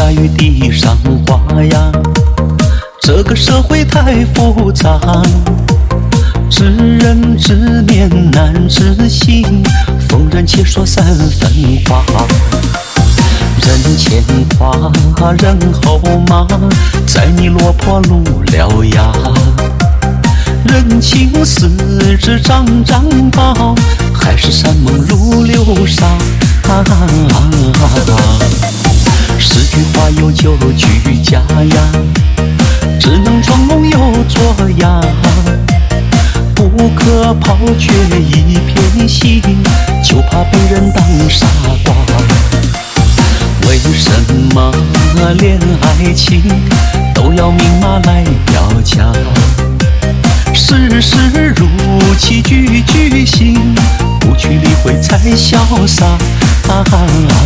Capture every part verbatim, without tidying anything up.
下雨地上花呀，这个社会太复杂，知人知面难知心，逢人且说三分话。人前夸，人后骂，在你落魄路了呀。人情似纸张张薄，海誓山盟如流沙。十句话有九句假呀，只能装聋又作哑。不可抛却一片心，就怕被人当傻瓜。为什么连爱情都要明码来表价？事事如棋，句句行，不去理会才潇洒。啊啊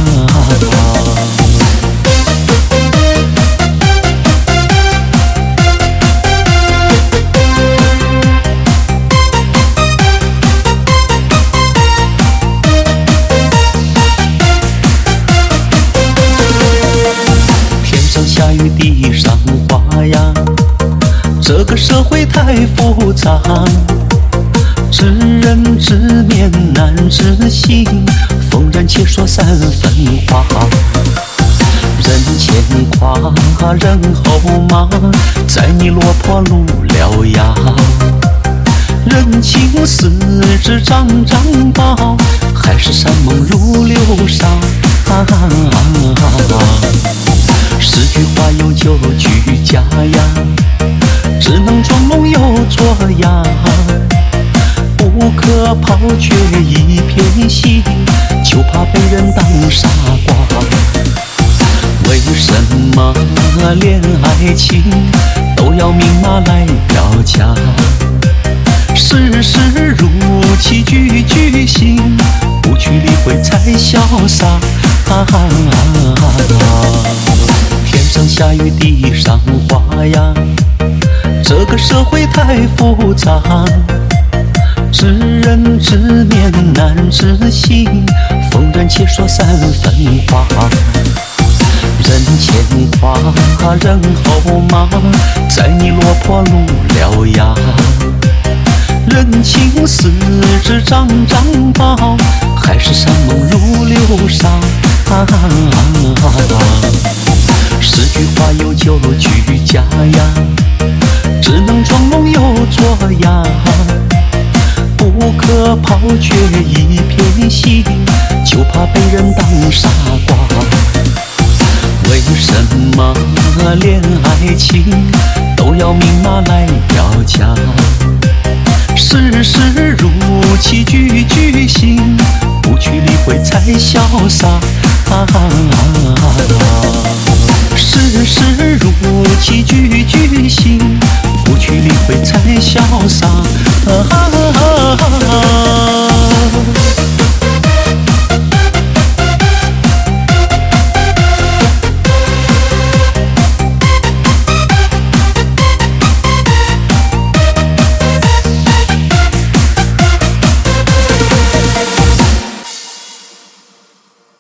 下雨地上花呀，这个社会太复杂，知人知面难知心，逢人且说三分话。人前夸，人后骂，在你落魄路了呀。人情似纸张张薄，海誓山盟如流沙。啊啊啊十句话有九句假呀，只能装聋又作哑。不可抛却一片心，就怕被人当傻瓜。为什么连爱情都要明码来表价？事事如棋，句句行，不去理会才潇洒。啊啊啊天上下雨地上花呀，这个社会太复杂，知人知面难知心，逢人且说三分话。人前夸，人后骂，在你落魄路了呀。人情似纸张张薄，海誓山盟如流沙。啊啊啊十句话有九句假呀，只能装聋又作哑。不可抛却一片心，就怕被人当傻瓜。为什么连爱情都要明码来表价？事事如棋，句句行，不去理会才潇洒。啊啊事事如棋，句句行，不去理会才潇洒。啊啊啊